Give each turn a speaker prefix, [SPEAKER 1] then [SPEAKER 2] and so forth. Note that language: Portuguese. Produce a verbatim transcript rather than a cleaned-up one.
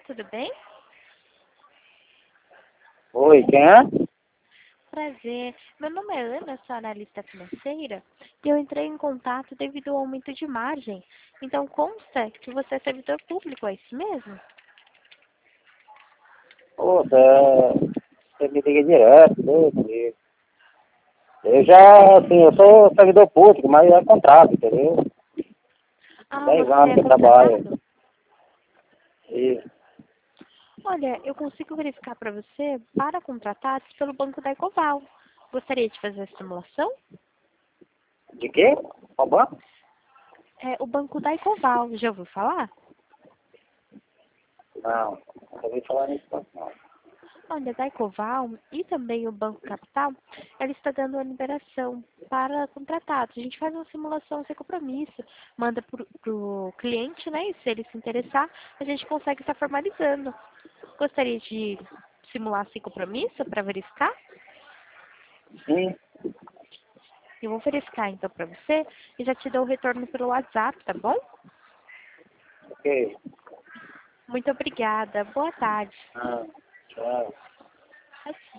[SPEAKER 1] tudo bem?
[SPEAKER 2] Oi, quem é?
[SPEAKER 1] Prazer. Meu nome é Ana, sou analista financeira e eu entrei em contato devido ao aumento de margem. Então consta que você é servidor público, é isso mesmo?
[SPEAKER 2] Ô, você, você me liga direto, Deus me livre. Eu já, assim, eu sou servidor público, mas é contrato, entendeu?
[SPEAKER 1] Ah,
[SPEAKER 2] Dez
[SPEAKER 1] você
[SPEAKER 2] anos
[SPEAKER 1] é
[SPEAKER 2] que eu trabalho.
[SPEAKER 1] contratado?
[SPEAKER 2] E,
[SPEAKER 1] Olha, eu consigo verificar para você para contratados pelo Banco da Ecoval. Gostaria de fazer a simulação?
[SPEAKER 2] de quê? Qual banco?
[SPEAKER 1] É o Banco da Ecoval, já ouviu falar?
[SPEAKER 2] Não, não ouvi falar nisso banco, não.
[SPEAKER 1] Olha, da Ecoval e também o Banco Capital, ela está dando uma liberação para contratados. A gente faz uma simulação sem compromisso, manda para o cliente, né? E se ele se interessar, a gente consegue estar formalizando. Gostaria de simular sem compromisso para verificar?
[SPEAKER 2] Sim,
[SPEAKER 1] Eu vou verificar então para você e já te dou o retorno pelo WhatsApp, tá bom?
[SPEAKER 2] ok.
[SPEAKER 1] Muito obrigada. Boa tarde.
[SPEAKER 2] Ah, tchau.
[SPEAKER 1] Assim.